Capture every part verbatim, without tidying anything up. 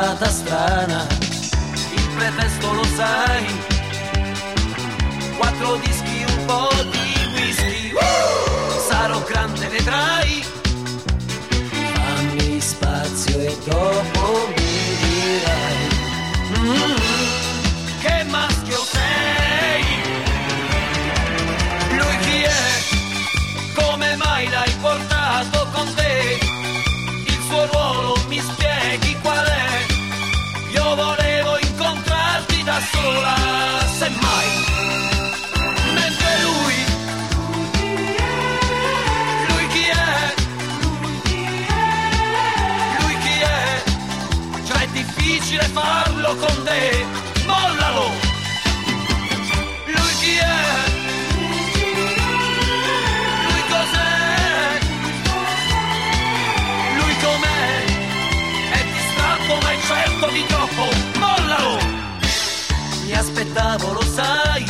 serata strana, il pretesto lo sai, quattro dischi, un po' di whisky, uh! Sarò grande, vedrai, fammi spazio e dopo mi dirai mm, che maschio sei, lui chi è, come mai l'hai portato con te, il suo ruolo mi spieghi qual è, io volevo incontrarti da sola, semmai, mentre lui, lui chi è, lui chi è, già è difficile farlo con te, mollalo, lui chi è, lui cos'è, lui com'è, è distratto ma è certo di troppo, mollalo, mi aspettavo, lo sai,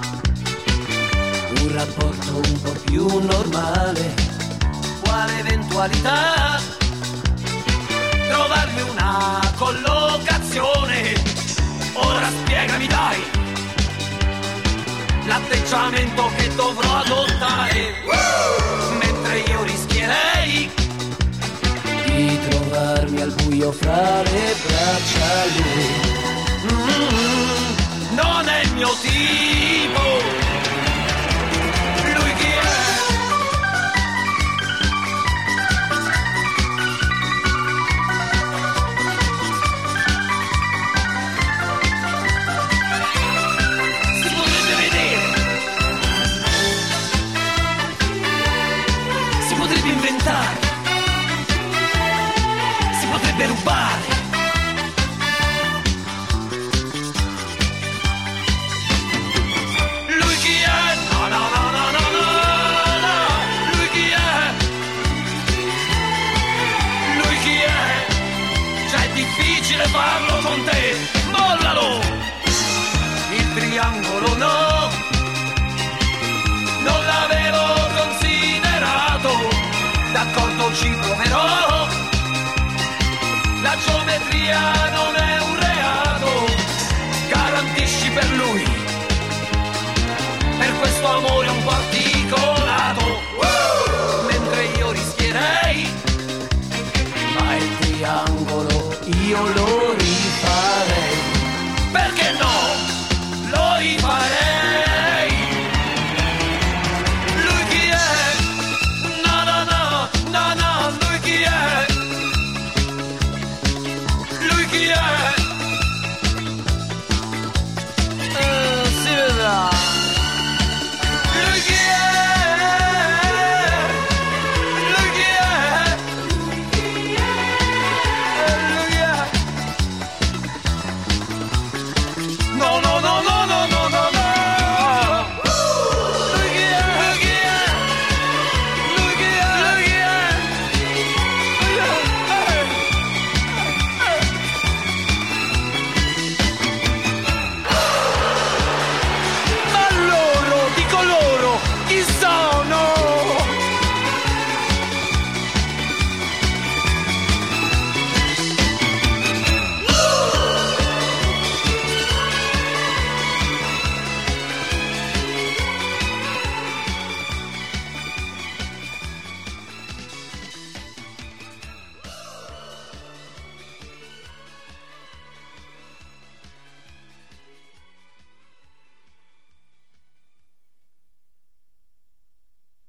un rapporto un po' più normale, quale eventualità, trovarmi una collocazione, ora spiegami dai, l'atteggiamento che dovrò adottare, uh! mentre io rischierei di trovarmi al buio fra le braccia lui, mm, non è il mio tipo, lui chi è, si potrebbe vedere, si potrebbe inventare, si potrebbe rubare, lui chi è, no no no no no no no, lui chi è, lui chi è, già è difficile farlo con te, mollalo, il triangolo no, non l'avevo considerato, d'accordo ci proverò, la geometria non è un reato, garantisci per lui, per questo amore un po' articolato, uh! mentre io rischierei, ma il triangolo io lo